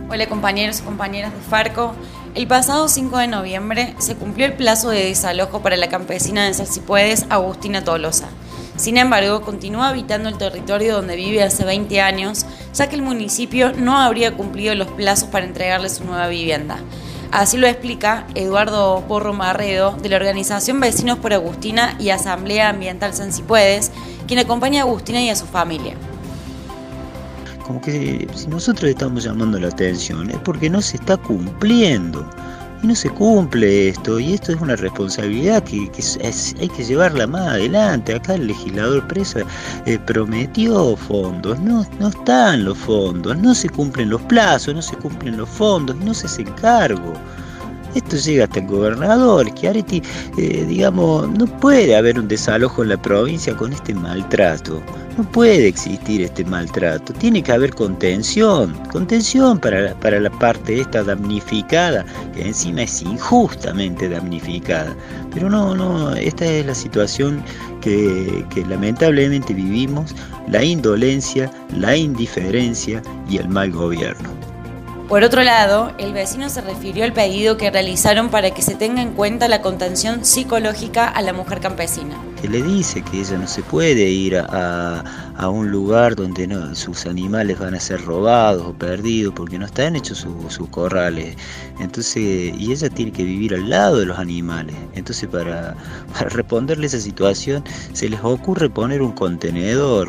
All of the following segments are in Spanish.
Hola compañeros y compañeras de Farco. El pasado 5 de noviembre se cumplió el plazo de desalojo para la campesina de Salsipuedes, Agustina Tolosa. Sin embargo, continúa habitando el territorio donde vive hace 20 años, ya que el municipio no habría cumplido los plazos para entregarle su nueva vivienda. Así lo explica Eduardo Porro Marredo, de la organización Vecinos por Agustina y Asamblea Ambiental Salsipuedes, quien acompaña a Agustina y a su familia. Como que si nosotros estamos llamando la atención es porque no se está cumpliendo y no se cumple esto, y esto es una responsabilidad que hay que llevarla más adelante. Acá el legislador Presa prometió fondos, no están los fondos, no se cumplen los plazos, no se cumplen los fondos y no se hacen cargo. Esto llega hasta el gobernador, Schiaretti, no puede haber un desalojo en la provincia con este maltrato. No puede existir este maltrato. Tiene que haber contención para la parte esta damnificada, que encima es injustamente damnificada. Pero no, esta es la situación que lamentablemente vivimos, la indolencia, la indiferencia y el mal gobierno. Por otro lado, el vecino se refirió al pedido que realizaron para que se tenga en cuenta la contención psicológica a la mujer campesina. Que le dice que ella no se puede ir a un lugar donde sus animales van a ser robados o perdidos porque no están hechos sus corrales. Entonces, y ella tiene que vivir al lado de los animales. Entonces, para responderle a esa situación, se les ocurre poner un contenedor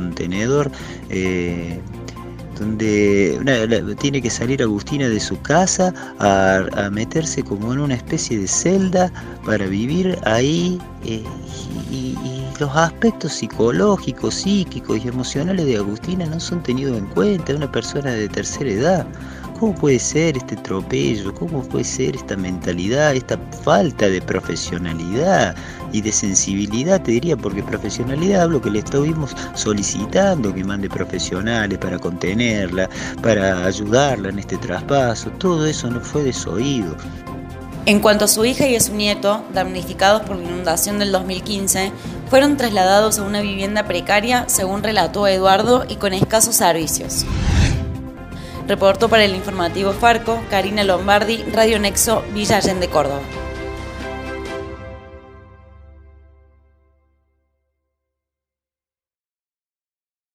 donde tiene que salir Agustina de su casa a meterse como en una especie de celda para vivir ahí, y los aspectos psicológicos, psíquicos y emocionales de Agustina no son tenidos en cuenta. Es una persona de tercera edad. ¿Cómo puede ser este atropello? ¿Cómo puede ser esta mentalidad, esta falta de profesionalidad y de sensibilidad? Te diría, porque profesionalidad hablo que le estuvimos solicitando que mande profesionales para contenerla, para ayudarla en este traspaso. Todo eso no fue desoído. En cuanto a su hija y a su nieto, damnificados por la inundación del 2015, fueron trasladados a una vivienda precaria, según relató Eduardo, y con escasos servicios. Reportó para el informativo Farco, Karina Lombardi, Radio Nexo, Villa Allende, Córdoba.